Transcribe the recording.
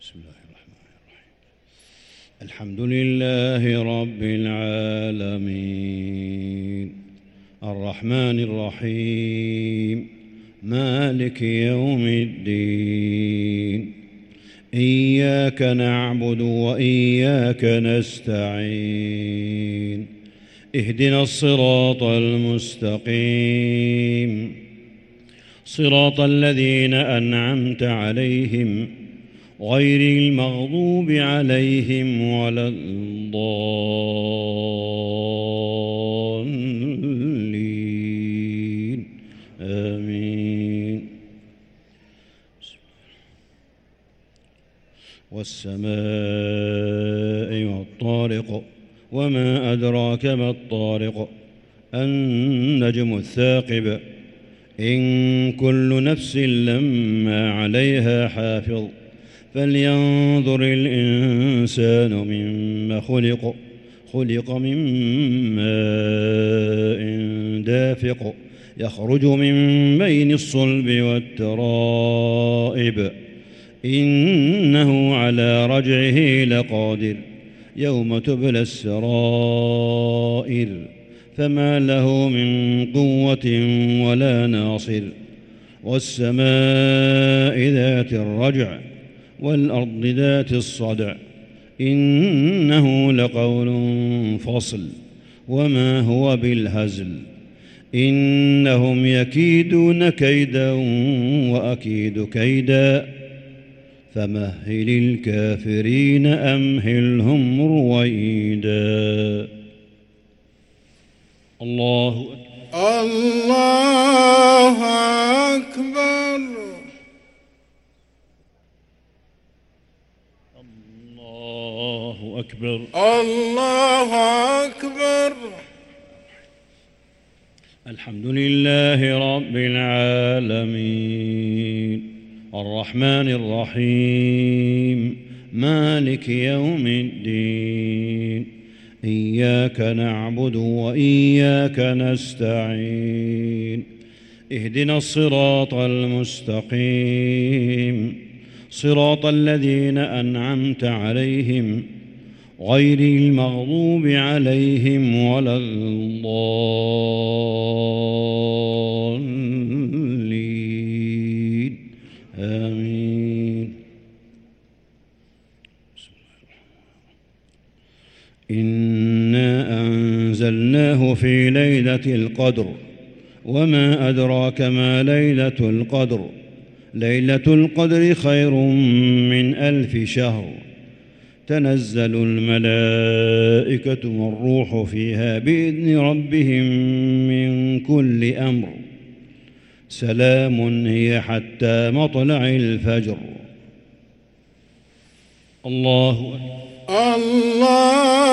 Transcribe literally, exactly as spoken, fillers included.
بسم الله الرحمن الرحيم. الحمد لله رب العالمين الرحمن الرحيم مالك يوم الدين إياك نعبد وإياك نستعين اهدنا الصراط المستقيم صراط الذين أنعمت عليهم غير المغضوب عليهم ولا الضالين آمين. والسماء والطارق وما أدراك ما الطارق النجم الثاقب إن كل نفس لما عليها حافظ فلينظر الإنسان مما خلق خلق من ماء دافق يخرج من بين الصلب والترائب إنه على رجعه لقادر يوم تبلى السرائر فما له من قوة ولا ناصر. والسماء ذات الرجع والأرض ذات الصدع إنه لقول فصل وما هو بالهزل إنهم يكيدون كيدا وأكيد كيدا فمهل الكافرين أمهلهم رويدا. الله الله أكبر. الله أكبر. الله أكبر. الحمد لله رب العالمين الرحمن الرحيم مالك يوم الدين إياك نعبد وإياك نستعين اهدنا الصراط المستقيم صراط الذين أنعمت عليهم غير المغضوب عليهم ولا الضالين آمين. إنا أنزلناه في ليلة القدر وما أدراك ما ليلة القدر ليلة القدر خير من ألف شهر تنزل الملائكة والروح فيها بإذن ربهم من كل أمر سلام هي حتى مطلع الفجر. الله الله